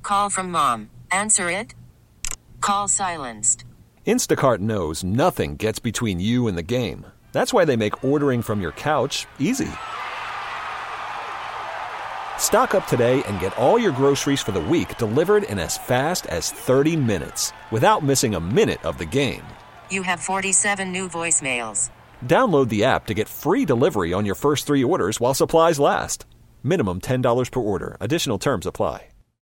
Call from mom. Answer it. Call silenced. Instacart knows nothing gets between you and the game. That's why they make ordering from your couch easy. Stock up today and get all your groceries for the week delivered in as fast as 30 minutes without missing a minute of the game. You have 47 new voicemails. Download the app to get free delivery on your first 3 orders while supplies last. Minimum $10 per order. Additional terms apply.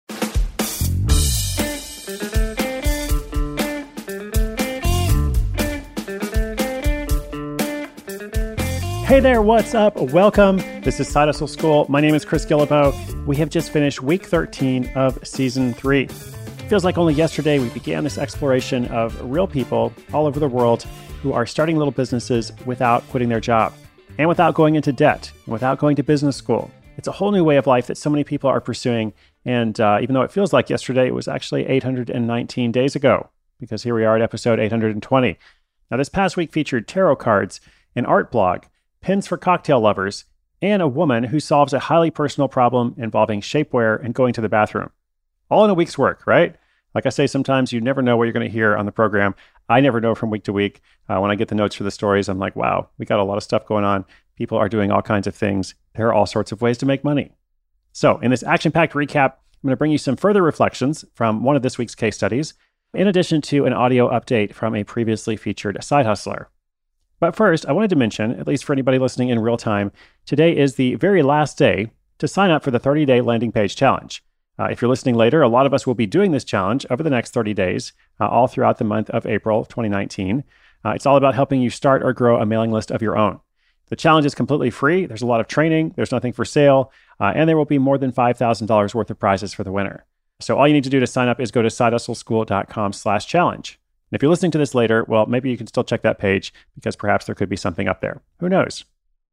Hey there, what's up? Welcome. This is Side Hustle School. My name is Chris Guillebeau. We have just finished week 13 of season 3. It feels like only yesterday we began this exploration of real people all over the world who are starting little businesses without quitting their job and without going into debt and without going to business school. It's a whole new way of life that so many people are pursuing. And even though it feels like yesterday, it was actually 819 days ago, because here we are at episode 820. Now, this past week featured tarot cards, an art blog, pins for cocktail lovers, and a woman who solves a highly personal problem involving shapewear and going to the bathroom. All in a week's work, right? Like I say, sometimes you never know what you're going to hear on the program. I never know from week to week. When I get the notes for the stories, I'm like, wow, we got a lot of stuff going on. People are doing all kinds of things. There are all sorts of ways to make money. So in this action-packed recap, I'm going to bring you some further reflections from one of this week's case studies, in addition to an audio update from a previously featured side hustler. But first, I wanted to mention, at least for anybody listening in real time, today is the very last day to sign up for the 30-day landing page challenge. If you're listening later, a lot of us will be doing this challenge over the next 30 days, all throughout the month of April 2019. It's all about helping you start or grow a mailing list of your own. The challenge is completely free. There's a lot of training. There's nothing for sale. And there will be more than $5,000 worth of prizes for the winner. So all you need to do to sign up is go to sidehustleschool.com/challenge. And if you're listening to this later, well, maybe you can still check that page because perhaps there could be something up there. Who knows?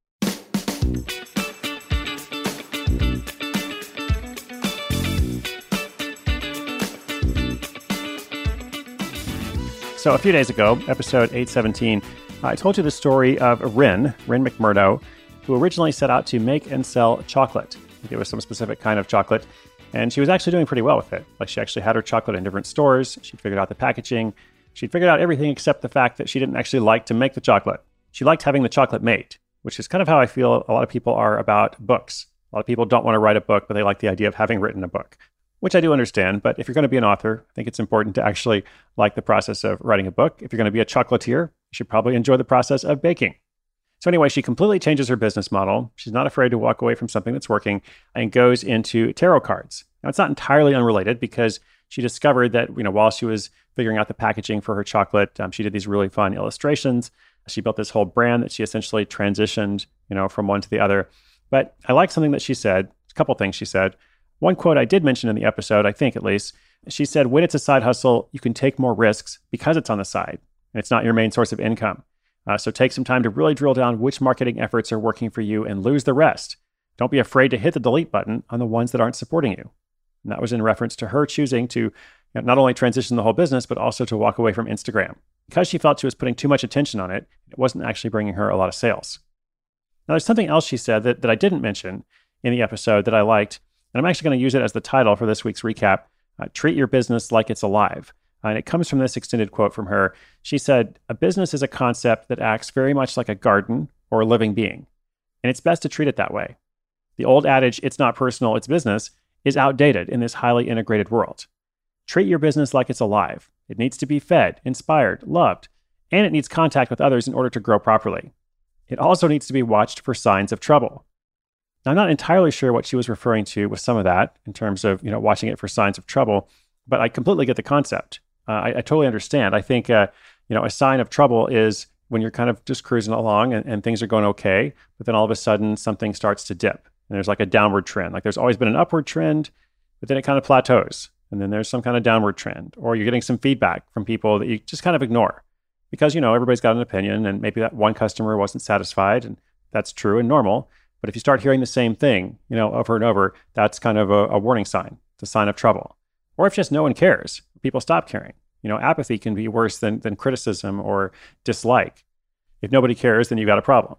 So a few days ago, episode 817, I told you the story of Rin McMurdo, who originally set out to make and sell chocolate. It was some specific kind of chocolate, and she was actually doing pretty well with it. Like, she actually had her chocolate in different stores. She figured out the packaging. She'd figured out everything except the fact that she didn't actually like to make the chocolate. She liked having the chocolate made, which is kind of how I feel a lot of people are about books. A lot of people don't want to write a book, but they like the idea of having written a book, which I do understand. But if you're going to be an author, I think it's important to actually like the process of writing a book. If you're going to be a chocolatier, you should probably enjoy the process of baking. So anyway, she completely changes her business model. She's not afraid to walk away from something that's working and goes into tarot cards. Now, it's not entirely unrelated because she discovered that, while she was figuring out the packaging for her chocolate, she did these really fun illustrations. She built this whole brand that she essentially transitioned, from one to the other. But I like something that she said, a couple things she said. One quote I did mention in the episode, I think at least, she said, when it's a side hustle, you can take more risks because it's on the side and it's not your main source of income. So take some time to really drill down which marketing efforts are working for you and lose the rest. Don't be afraid to hit the delete button on the ones that aren't supporting you. And that was in reference to her choosing to not only transition the whole business, but also to walk away from Instagram. Because she felt she was putting too much attention on it, it wasn't actually bringing her a lot of sales. Now, there's something else she said that I didn't mention in the episode that I liked, and I'm actually going to use it as the title for this week's recap, Treat Your Business Like It's Alive. And it comes from this extended quote from her. She said, "A business is a concept that acts very much like a garden or a living being, and it's best to treat it that way. The old adage, it's not personal, it's business, is outdated in this highly integrated world. Treat your business like it's alive. It needs to be fed, inspired, loved, and it needs contact with others in order to grow properly. It also needs to be watched for signs of trouble." Now, I'm not entirely sure what she was referring to with some of that in terms of, watching it for signs of trouble, but I completely get the concept. I totally understand. I think, a sign of trouble is when you're kind of just cruising along and things are going okay, but then all of a sudden something starts to dip and there's like a downward trend. Like there's always been an upward trend, but then it kind of plateaus and then there's some kind of downward trend, or you're getting some feedback from people that you just kind of ignore because, everybody's got an opinion and maybe that one customer wasn't satisfied, and that's true and normal. But if you start hearing the same thing, over and over, that's kind of a warning sign. It's a sign of trouble. Or if just no one cares, people stop caring. Apathy can be worse than criticism or dislike. If nobody cares, then you've got a problem.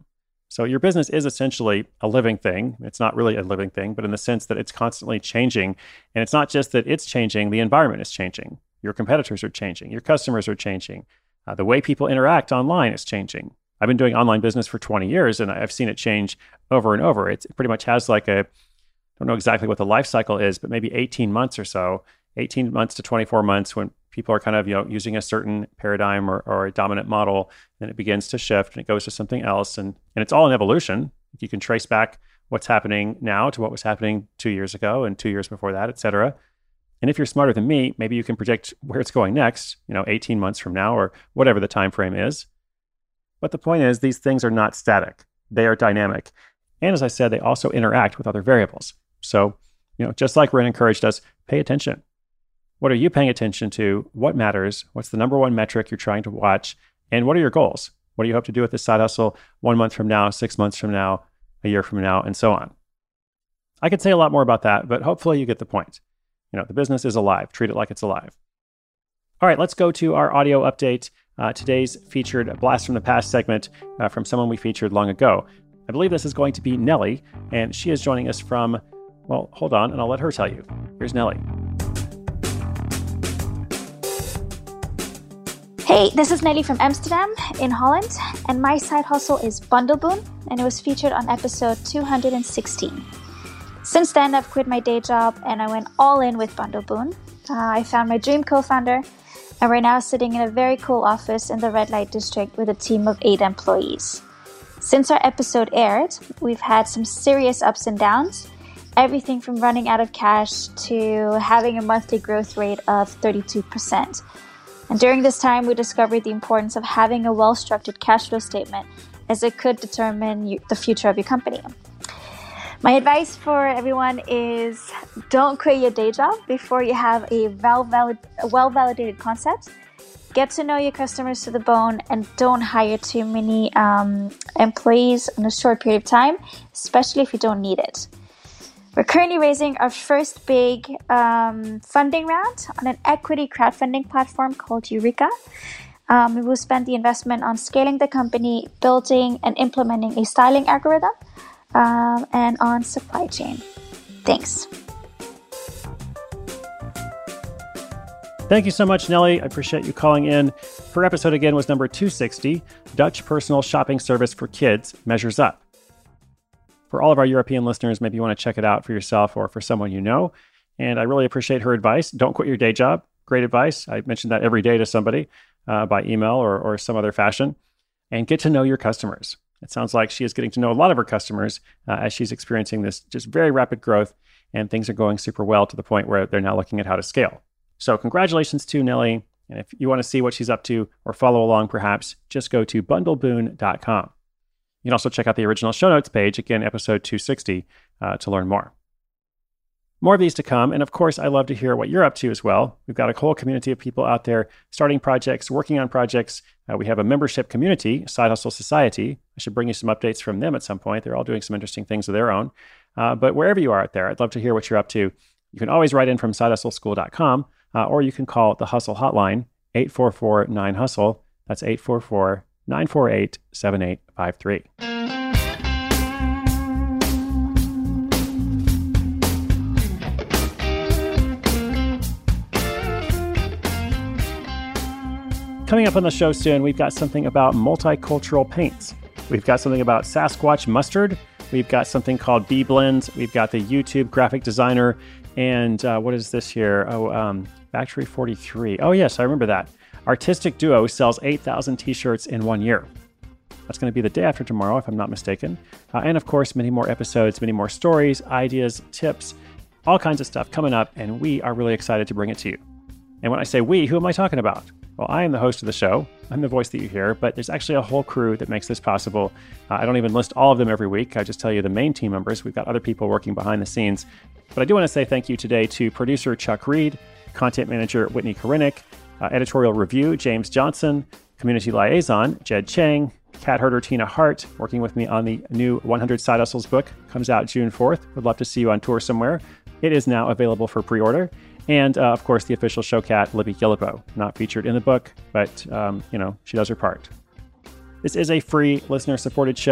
So your business is essentially a living thing. It's not really a living thing, but in the sense that it's constantly changing. And it's not just that it's changing, the environment is changing. Your competitors are changing. Your customers are changing. The way people interact online is changing. I've been doing online business for 20 years, and I've seen it change over and over. It pretty much has like I don't know exactly what the life cycle is, but maybe 18 months or so, 18 months to 24 months when people are kind of, using a certain paradigm or a dominant model, then it begins to shift and it goes to something else. And it's all an evolution. You can trace back what's happening now to what was happening 2 years ago and 2 years before that, et cetera. And if you're smarter than me, maybe you can predict where it's going next, 18 months from now or whatever the time frame is. But the point is, these things are not static. They are dynamic. And as I said, they also interact with other variables. So, just like Ren encouraged us, pay attention. What are you paying attention to? What matters? What's the number one metric you're trying to watch? And what are your goals? What do you hope to do with this side hustle 1 month from now, 6 months from now, a year from now, and so on? I could say a lot more about that, but hopefully you get the point. The business is alive. Treat it like it's alive. All right, let's go to our audio update. Today's featured Blast from the Past segment from someone we featured long ago. I believe this is going to be Nellie, and she is joining us from, well, hold on, and I'll let her tell you. Here's Nellie. Hey, this is Nelly from Amsterdam in Holland, and my side hustle is Bundleboon, and it was featured on episode 216. Since then, I've quit my day job and I went all in with Bundleboon. I found my dream co-founder, and we're now sitting in a very cool office in the red light district with a team of 8 employees. Since our episode aired, we've had some serious ups and downs, everything from running out of cash to having a monthly growth rate of 32%. And during this time, we discovered the importance of having a well-structured cash flow statement, as it could determine the future of your company. My advice for everyone is don't quit your day job before you have a well-validated concept. Get to know your customers to the bone, and don't hire too many employees in a short period of time, especially if you don't need it. We're currently raising our first big funding round on an equity crowdfunding platform called Eureka. We will spend the investment on scaling the company, building and implementing a styling algorithm, and on supply chain. Thanks. Thank you so much, Nellie. I appreciate you calling in. Her episode again was number 260, Dutch Personal Shopping Service for Kids Measures Up. For all of our European listeners, maybe you want to check it out for yourself or for someone you know. And I really appreciate her advice. Don't quit your day job. Great advice. I mention that every day to somebody by email or some other fashion. And get to know your customers. It sounds like she is getting to know a lot of her customers as she's experiencing this just very rapid growth, and things are going super well to the point where they're now looking at how to scale. So congratulations to Nellie. And if you want to see what she's up to or follow along, perhaps, just go to bundleboon.com. You can also check out the original show notes page, again, episode 260, to learn more. More of these to come. And of course, I love to hear what you're up to as well. We've got a whole community of people out there starting projects, working on projects. We have a membership community, Side Hustle Society. I should bring you some updates from them at some point. They're all doing some interesting things of their own. But wherever you are out there, I'd love to hear what you're up to. You can always write in from sidehustleschool.com, or you can call the Hustle Hotline, 844-9HUSTLE. That's 844-948-7853. Coming up on the show soon, we've got something about multicultural paints. We've got something about Sasquatch mustard. We've got something called B-Blends. We've got the YouTube graphic designer. And what is this here? Factory 43. Oh, yes, I remember that. Artistic Duo sells 8,000 t-shirts in 1 year. That's going to be the day after tomorrow, if I'm not mistaken. And of course, many more episodes, many more stories, ideas, tips, all kinds of stuff coming up. And we are really excited to bring it to you. And when I say we, who am I talking about? Well, I am the host of the show. I'm the voice that you hear, but there's actually a whole crew that makes this possible. I don't even list all of them every week. I just tell you the main team members. We've got other people working behind the scenes. But I do want to say thank you today to producer Chuck Reed, content manager Whitney Korinick, editorial review James Johnson, community liaison Jed Chang, cat herder Tina Hart, working with me on the new 100 Side Hustles book. Comes out June 4th. Would love to see you on tour somewhere. It is now available for pre-order. And, of course, the official show cat, Libby Gillibo, not featured in the book, but, she does her part. This is a free, listener-supported show.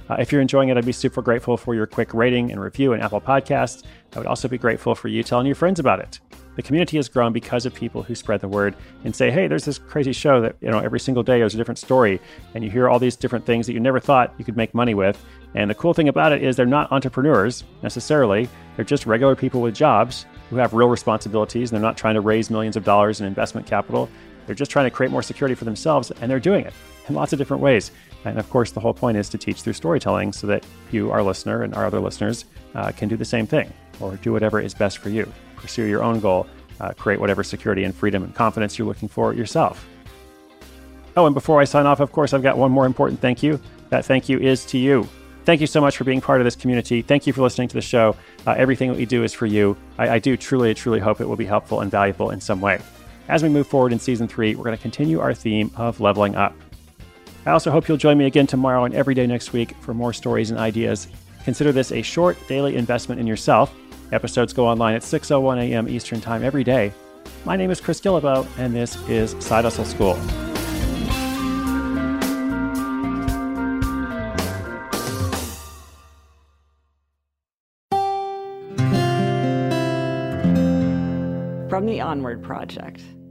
If you're enjoying it, I'd be super grateful for your quick rating and review in Apple Podcasts. I would also be grateful for you telling your friends about it. The community has grown because of people who spread the word and say, hey, there's this crazy show that, every single day there's a different story, and you hear all these different things that you never thought you could make money with. And the cool thing about it is they're not entrepreneurs necessarily. They're just regular people with jobs who have real responsibilities, and they're not trying to raise millions of dollars in investment capital. They're just trying to create more security for themselves, and they're doing it in lots of different ways. And of course, the whole point is to teach through storytelling so that you, our listener, and our other listeners can do the same thing, or do whatever is best for you. Pursue your own goal, create whatever security and freedom and confidence you're looking for yourself. Oh, and before I sign off, of course, I've got one more important thank you. That thank you is to you. Thank you so much for being part of this community. Thank you for listening to the show. Everything that we do is for you. I do truly hope it will be helpful and valuable in some way. As we move forward in Season 3, we're going to continue our theme of leveling up. I also hope you'll join me again tomorrow and every day next week for more stories and ideas. Consider this a short daily investment in yourself. Episodes go online at 6:01 a.m. Eastern Time every day. My name is Chris Guillebeau, and this is Side Hustle School. From the Onward Project.